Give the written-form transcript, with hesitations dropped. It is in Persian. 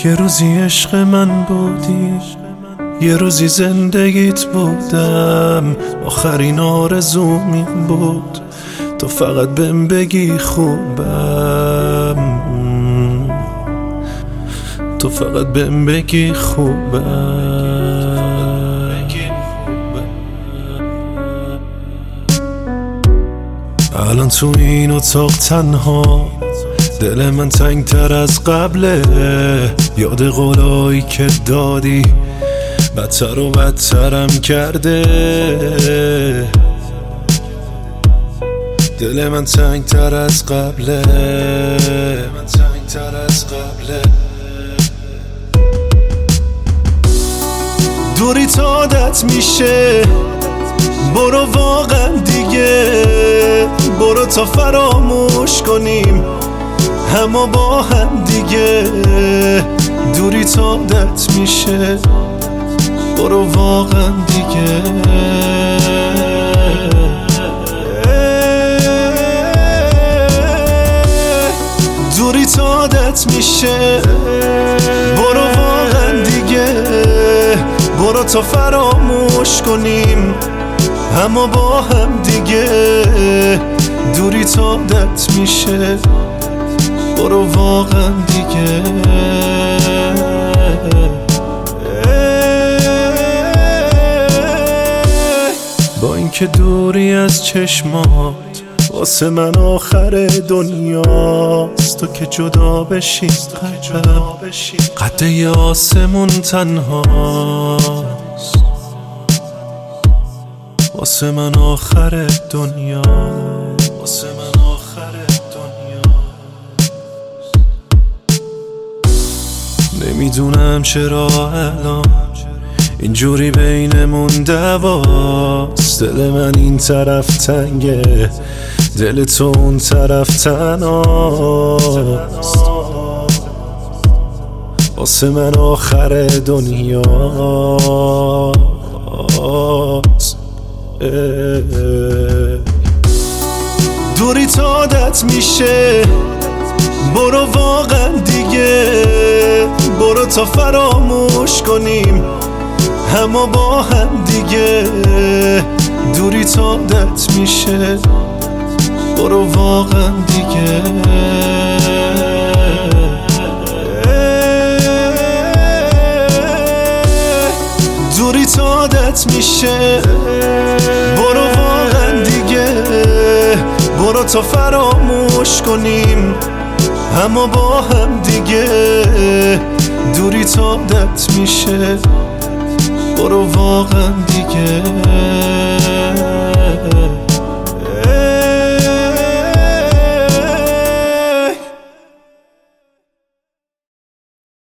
یه روزی عشق من بودی، یه روزی زندگیت بودم، آخرین آرزوم این بود تو فقط بهم بگی خوبم، تو فقط بهم بگی خوبم. الان تو این اتاق تنها، دل من تنگ تر از قبله، یاد قولایی که دادی بدتر و بدترم کرده. دل من تنگ تر از قبله، دوری تا عادت میشه، برو واقعا دیگه، برو تا فراموش کنیم همو با هم دیگه. دوری تا عادت میشه، برو واقعا دیگه. دوری تا عادت میشه، برو واقعا دیگه، برو تا فراموش کنیم همو با هم دیگه. دوری تا عادت میشه، برو واقعا دیگه. با اینکه دوری از چشمات واسه من آخر دنیاست، تو که جدا بشی قد یه آسمون تنهاست، واسه من آخر دنیاست، واسه من آخر دنیاست. نمیدونم چرا الان اینجوری بینمون دعواست، دل من این طرف تنگه، دل تو اون طرف تنهاست، واسه من آخر دنیاست. دوری تا عادت میشه، برو واقعا دیگه، برو تا فراموش کنیم همو با هم دیگه. دوری تا عادت میشه، برو واقعا دیگه. دوری تا عادت میشه، برو واقعا دیگه، برو تا فراموش کنیم همو با هم دیگه. دوری تا عادت میشه، برو واقعا دیگه.